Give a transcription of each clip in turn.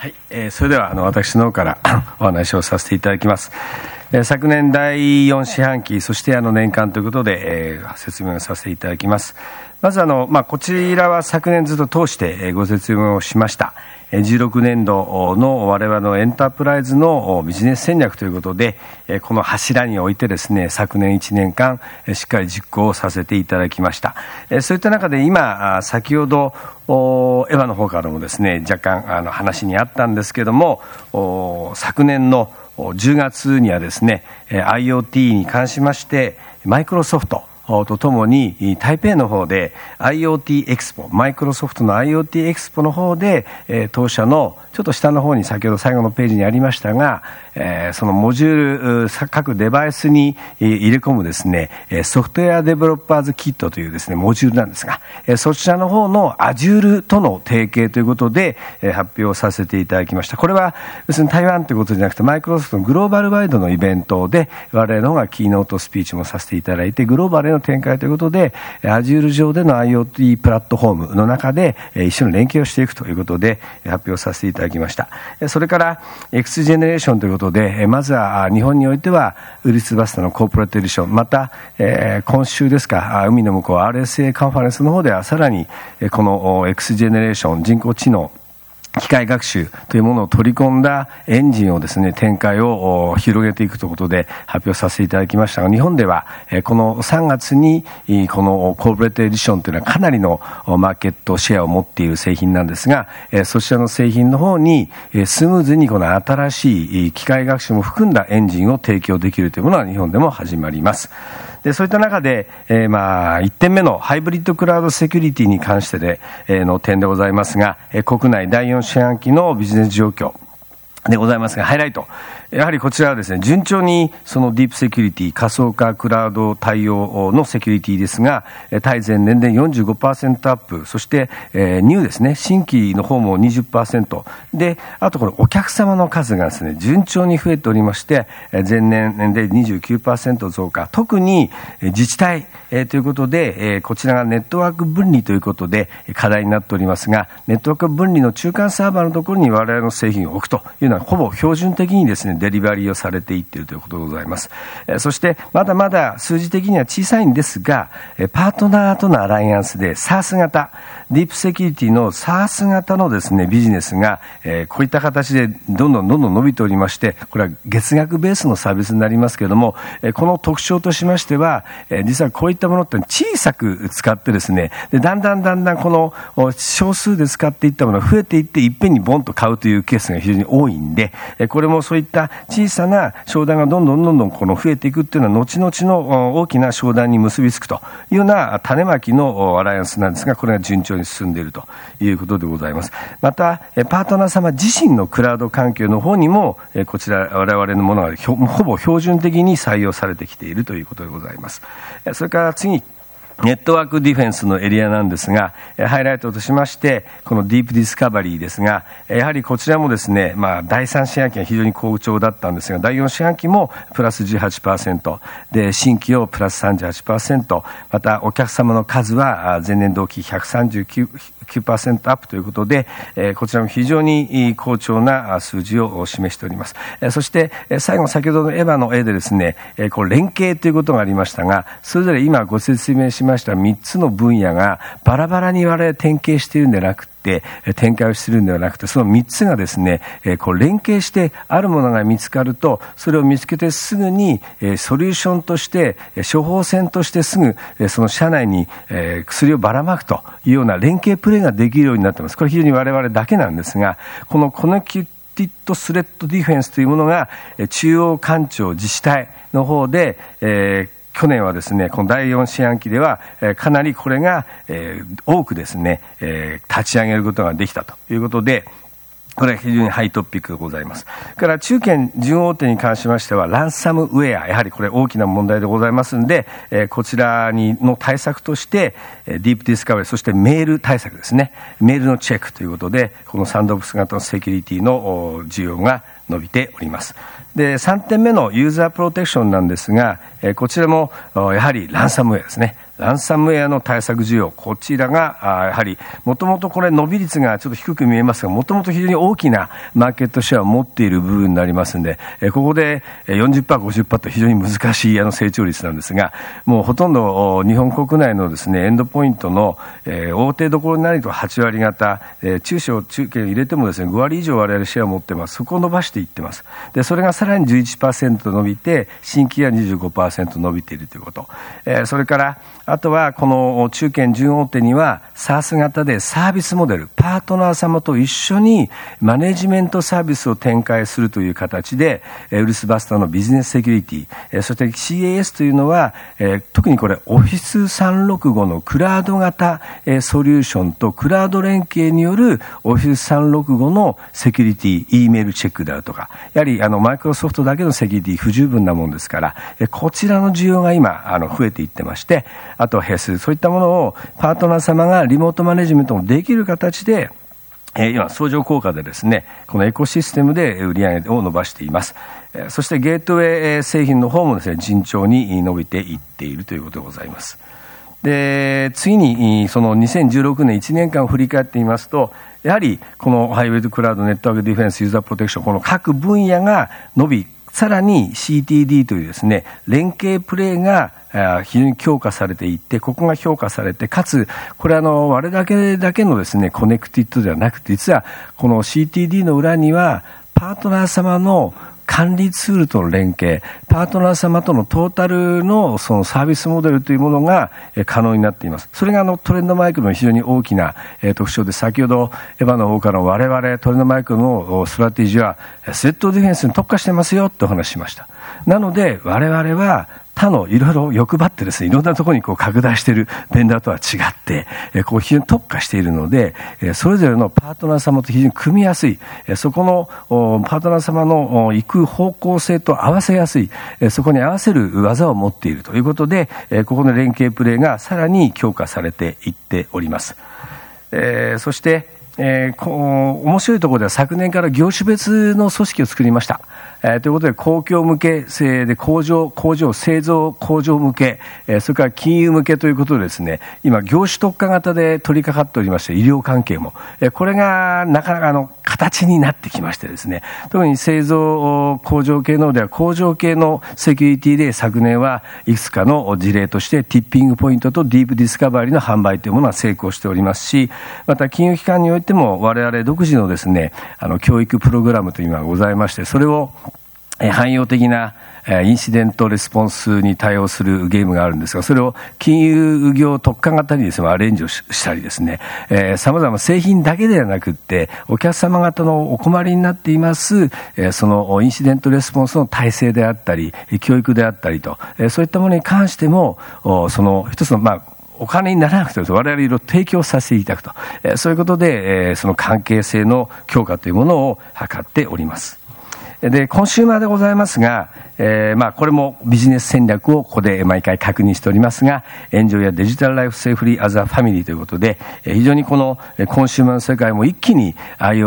はい、それでは私の方からお話をさせていただきます。昨年第4四半期、そして年間ということで、説明をさせていただきます。まずこちらは昨年ずっと通してご説明をしました。16年度の我々のエンタープライズのビジネス戦略ということで、この柱においてですね、昨年1年間しっかり実行をさせていただきました。そういった中で今、先ほどエヴァの方からもですね、若干話にあったんですけども、昨年の10月にはですね、IoT に関しましてマイクロソフトとともに台北の方で IoT エクスポ、マイクロソフトの IoT エクスポの方で当社のちょっと下の方に先ほど最後のページにありましたが、そのモジュール、各デバイスに入れ込むですね、ソフトウェアデベロッパーズキットというですね、モジュールなんですが、そちらの方の Azure との提携ということで発表させていただきました。これは要するに台湾ということじゃなくて、マイクロソフトのグローバルワイドのイベントで我々の方がキーノートスピーチもさせていただいて、グローバルへの展開ということで Azure 上での IoT プラットフォームの中で一緒に連携をしていくということで発表させていただきました。それから X ジェネレーションということで、まずは日本においてはウィリスバスタのコーポレートエディション、また今週ですか、海の向こう RSA カンファレンスの方ではさらにこの X ジェネレーション、人工知能、機械学習というものを取り込んだエンジンをですね、展開を広げていくということで発表させていただきましたが、日本ではこの3月にこのコーポレートエディションというのはかなりのマーケットシェアを持っている製品なんですが、そちらの製品の方にスムーズにこの新しい機械学習も含んだエンジンを提供できるというものが日本でも始まります。で、そういった中で、1点目のハイブリッドクラウドセキュリティに関しての点でございますが、国内第4四半期のビジネス状況でございますが、ハイライト。やはりこちらはですね、順調にそのディープセキュリティ、仮想化クラウド対応のセキュリティですが、対前年で 45% アップ、そしてニューですね、新規の方も 20% で、あとこれお客様の数がですね、順調に増えておりまして、前年で 29% 増加。特に自治体ということで、こちらがネットワーク分離ということで課題になっておりますが、ネットワーク分離の中間サーバーのところに我々の製品を置くというのはほぼ標準的にですね、デリバリーをされていっているということでございます。そしてまだまだ数字的には小さいんですが、パートナーとのアライアンスで SaaS 型、ディープセキュリティの SaaS 型のですね、ビジネスがこういった形でどんどん伸びておりまして、これは月額ベースのサービスになりますけれども、この特徴としましては、実はこういったものって小さく使ってですね、でだんだんこの少数で使っていったものが増えていって、いっぺんにボンと買うというケースが非常に多いんで、これもそういった小さな商談がどんどんこの増えていくっていうのは後々の大きな商談に結びつくというような種まきのアライアンスなんですが、これが順調に進んでいるということでございます。またパートナー様自身のクラウド環境の方にもこちら我々のものがほぼ標準的に採用されてきているということでございます。それから次、ネットワークディフェンスのエリアなんですが、ハイライトとしましてこのディープディスカバリーですが、やはりこちらもですね、第3四半期は非常に好調だったんですが、第4四半期もプラス 18% で、新規をプラス 38%、またお客様の数は前年同期139% アップということで、こちらも非常に好調な数字を示しております。そして最後、先ほどのエヴァの絵でですね、これ連携ということがありましたが、それぞれ今ご説明しました3つの分野がバラバラに我々点検しているんではなくて、展開をしているんではなくて、その3つがですね、こう連携してあるものが見つかると、それを見つけてすぐにソリューションとして処方箋としてすぐその社内に薬をばらまくというような連携プレーができるようになっています。これ非常に我々だけなんですが、このコネクティッドスレッドディフェンスというものが中央官庁自治体の方で去年はですね、この第4四半期ではかなりこれが多くですね立ち上げることができたということで、これは非常にハイトピックでございます。から中堅準大手に関しましてはランサムウェア、やはりこれ大きな問題でございますので、こちらの対策としてディープディスカバリー、そしてメール対策ですね、メールのチェックということで、このサンドボックス型のセキュリティの需要が伸びております。で、3点目のユーザープロテクションなんですが、こちらもやはりランサムウェアですね。 ランサムウェアの対策需要、こちらがやはりもともとこれ伸び率がちょっと低く見えますが、もともと非常に大きなマーケットシェアを持っている部分になりますので、ここで 40%、50% と非常に難しい成長率なんですが、もうほとんど日本国内のですね、エンドポイントの大手どころになると8割方、中小中堅入れてもですね、5割以上我々シェアを持ってます。そこを伸ばしていってます。で、それがさらに 11% 伸びて、新規が 25% 伸びているということ。それからあとはこの中堅準大手には SaaS 型でサービスモデル、パートナー様と一緒にマネジメントサービスを展開するという形で、ウルスバスターのビジネスセキュリティ、そして CAS というのは、特にこれ Office365 のクラウド型ソリューションとクラウド連携による Office365 のセキュリティ、E メールチェックであるとか、やはりマイクロソフトだけのセキュリティ不十分なもんですから、こちらの需要が今増えていってまして、あとはヘス、そういったものをパートナー様がリモートマネジメントもできる形で、今相乗効果でですね、このエコシステムで売り上げを伸ばしています。そしてゲートウェイ製品の方もですね、順調に伸びていっているということでございます。で、次にその2016年1年間を振り返ってみますと、やはりこのハイブリッドクラウド、ネットワークディフェンス、ユーザープロテクション、この各分野が伸び、さらに CTD というですね、連携プレーが非常に強化されていって、ここが評価されて、かつ、これ我だけのですね、コネクティッドではなくて、実はこの CTD の裏には、パートナー様の管理ツールとの連携、パートナー様とのトータルのそのサービスモデルというものが可能になっています。それがトレンドマイクロの非常に大きな特徴で、先ほどエヴァの方から我々トレンドマイクロのストラテジーはスレッドディフェンスに特化してますよとお話ししました。なので我々は他のいろいろ欲張ってですね、いろんなところに拡大しているベンダーとは違って、非常に特化しているので、それぞれのパートナー様と非常に組みやすい、そこのパートナー様の行く方向性と合わせやすい、そこに合わせる技を持っているということで、ここの連携プレーがさらに強化されていっております。そして、面白いところでは昨年から業種別の組織を作りました。ということで、公共向けで製造工場向け、それから金融向けということでですね、今、業種特化型で取り掛かっておりまして、医療関係も、これがなかなか形になってきましてですね、特に製造工場系のでは工場系のセキュリティで昨年はいくつかの事例としてティッピングポイントとディープディスカバリーの販売というものが成功しておりますし、また金融機関においても我々独自のですね、教育プログラムというのがございまして、それを汎用的なインシデントレスポンスに対応するゲームがあるんですが、それを金融業特化型にですね、アレンジをしたりですね、様々製品だけではなくって、お客様方のお困りになっています、そのインシデントレスポンスの体制であったり、教育であったりと、そういったものに関しても、その一つの、お金にならなくても我々いろいろ提供させていただくと、そういうことで、その関係性の強化というものを図っております。で、コンシューマーでございますが、これもビジネス戦略をここで毎回確認しておりますが、エンジョイやデジタルライフセーフリーアザファミリーということで、非常にこのコンシューマーの世界も一気に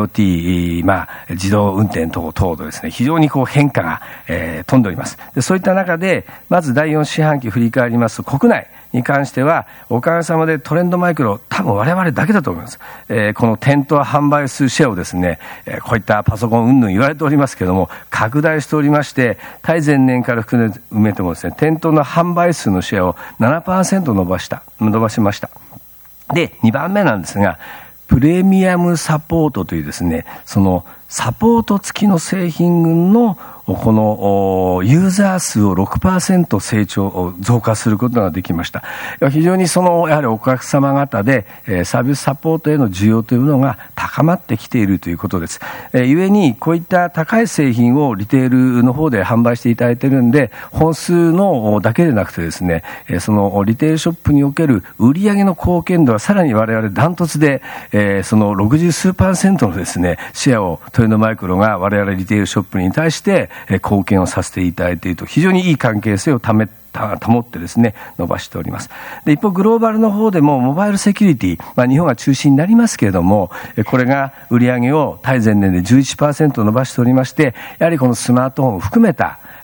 IoT、自動運転等々とですね、非常に変化が、飛んでおります。で、そういった中で、まず第4四半期振り返りますと、国内に関しては、おかげさまでトレンドマイクロ、多分我々だけだと思います。この店頭販売数シェアをですね、こういったパソコン云々言われておりますけれども、拡大しておりまして、対前年から含めてもですね、店頭の販売数のシェアを 7% 伸ばしました。で、2番目なんですが、プレミアムサポートというですね、そのサポート付きの製品群のこのユーザー数を 6% 増加することができました。非常にやはりお客様方でサービスサポートへの需要というのが高まってきているということです。故にこういった高い製品をリテールの方で販売していただいているんで、本数のだけでなくてですね、そのリテールショップにおける売上の貢献度はさらに我々ダントツで、その60数%のですね、シェアをトレンドマイクロが我々リテールショップに対して貢献をさせていただいていると、非常にいい関係性を保ってですね、伸ばしております。で、一方グローバルの方でもモバイルセキュリティ、日本が中心になりますけれども、これが売上を対前年で 11% 伸ばしておりまして、やはりこのスマートフォンを含めた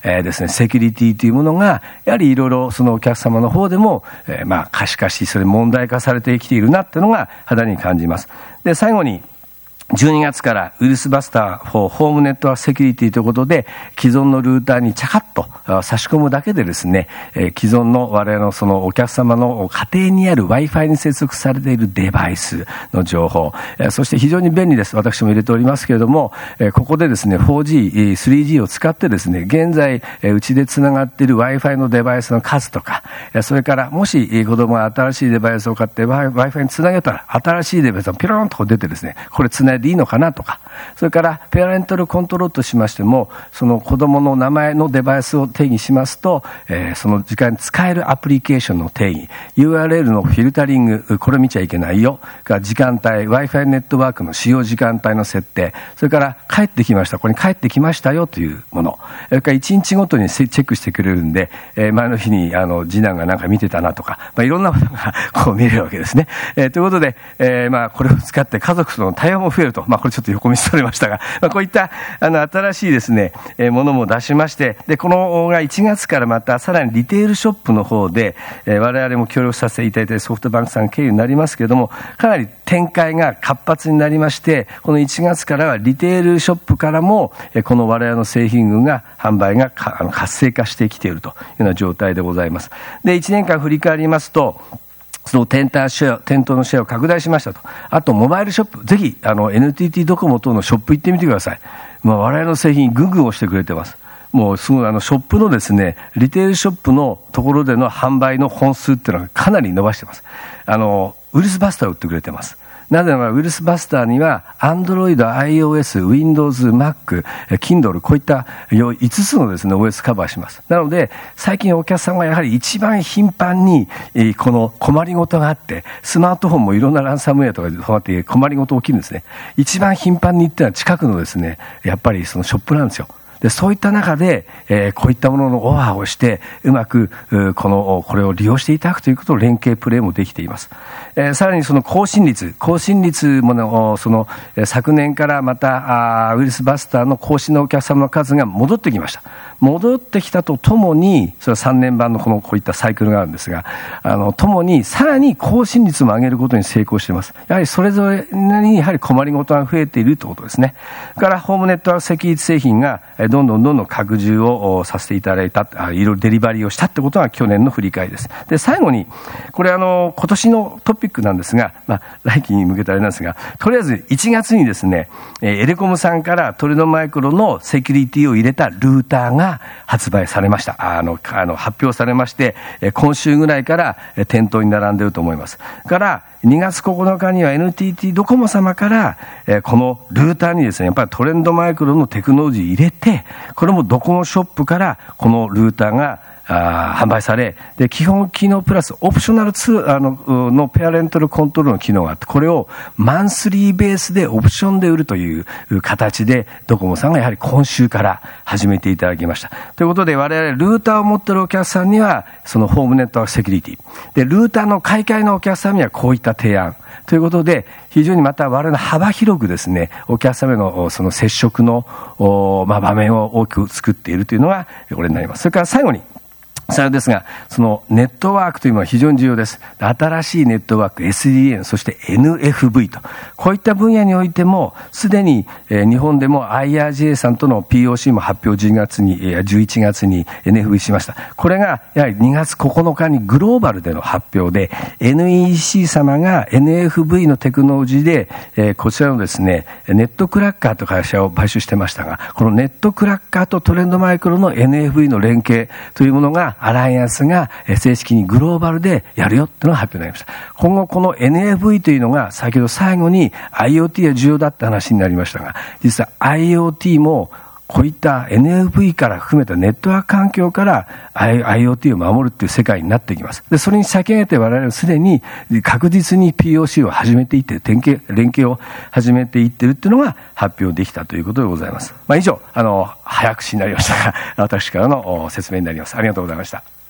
ですね、セキュリティというものが、やはりいろいろそのお客様の方でも、可視化し、それ問題化されてきているなっていうのが肌に感じます。で、最後に、12月からウイルスバスター4ホームネットワークセキュリティということで、既存のルーターにチャカッと差し込むだけでですね、既存の我々のそのお客様の家庭にある Wi-Fi に接続されているデバイスの情報、そして非常に便利です。私も入れておりますけれども、ここでですね、4G、3G を使ってですね、現在、うちでつながっている Wi-Fi のデバイスの数とか、それからもし子供が新しいデバイスを買って Wi-Fi につなげたら、新しいデバイスがピローンと出てですね、これつないでいいのかなとか、それからペアレンタルコントロールとしましても、その子供の名前のデバイスを定義しますと、その時間に使えるアプリケーションの定義、URL のフィルタリング、これ見ちゃいけないよ、時間帯、Wi-Fi ネットワークの使用時間帯の設定、それから帰ってきました、これに帰ってきましたよというもの、それから1日ごとにチェックしてくれるんで、前の日に次男がなんか見てたなとか、いろんなものがこう見れるわけですね。ということで、これを使って家族との対話も増えると、これちょっと横道それましたが、こういった新しいですね、ものも出しまして、で、このが1月からまたさらにリテールショップの方で、我々も協力させていただいてソフトバンクさん経由になりますけれども、かなり展開が活発になりまして、この1月からはリテールショップからも、この我々の製品群が販売が活性化してきているというような状態でございます。で、1年間振り返りますと、その店頭のシェアを拡大しましたと。あと、モバイルショップ、ぜひ、NTT ドコモ等のショップ行ってみてください。我々の製品、ぐんぐん押してくれてます。もう、すごい、ショップのですね、リテールショップのところでの販売の本数っていうのがかなり伸ばしてます。ウイルスバスターを売ってくれてます。なぜならウイルスバスターには Android、iOS、Windows、Mac、Kindle こういった5つのですね OS カバーします。なので最近お客さんがやはり一番頻繁にこの困りごとがあって、スマートフォンもいろんなランサムウェアとかで困りごと起きるんですね。一番頻繁に行ってのは近くのですね、やっぱりそのショップなんですよ。で、そういった中で、こういったもののオファーをして、うまく、これを利用していただくということを連携プレーもできています。さらにその更新率も昨年からまた、ウイルスバスターの更新のお客様の数が戻ってきました。戻ってきたとともに、それは3年版のこういったサイクルがあるんですが、ともに、さらに更新率も上げることに成功しています。やはりそれぞれにやはり困りごとが増えているということですね。それから、ホームネットワークセキュリティ製品が、どんどん拡充をさせていただいた、いろいろデリバリーをしたってことが去年の振り返りです。で、最後に、これ今年のトピックなんですが、来期に向けてあれなんですが、とりあえず1月にですね、エレコムさんからトレノマイクロのセキュリティを入れたルーターが発売されました。発表されまして、今週ぐらいから店頭に並んでいると思います。から2月9日には NTT ドコモ様から、このルーターにですね、やっぱりトレンドマイクロのテクノロジー入れて、これもドコモショップからこのルーターが販売され、で、基本機能プラスオプショナルのペアレンタルコントロールの機能があって、これをマンスリーベースでオプションで売るという形で、ドコモさんがやはり今週から始めていただきました。ということで、我々ルーターを持っているお客さんには、そのホームネットワークセキュリティ。で、ルーターの買い替えのお客さんにはこういった提案。ということで、非常にまた我々の幅広くですね、お客様のその接触の場面を大きく作っているというのがこれになります。それから最後に、それですが、そのネットワークというのは非常に重要です。新しいネットワーク、SDN、そして NFV と。こういった分野においても、すでに日本でも IRGA さんとの POC も発表11月に NFV しました。これがやはり2月9日にグローバルでの発表で、NEC 様が NFV のテクノロジーで、こちらのですね、ネットクラッカーという会社を買収してましたが、このネットクラッカーとトレンドマイクロの NFV の連携というものがアライアンスが正式にグローバルでやるよっていうのが発表になりました。今後この NFV というのが先ほど最後に IoT が重要だって話になりましたが、実は IoT もこういった NFV から含めたネットワーク環境から IoT を守るっていう世界になっていきます。で、それに先駆けて我々はすでに確実に POC を始めていって連携を始めていっているっていうのが発表できたということでございます。以上、早口になりましたが、私からの説明になります。ありがとうございました。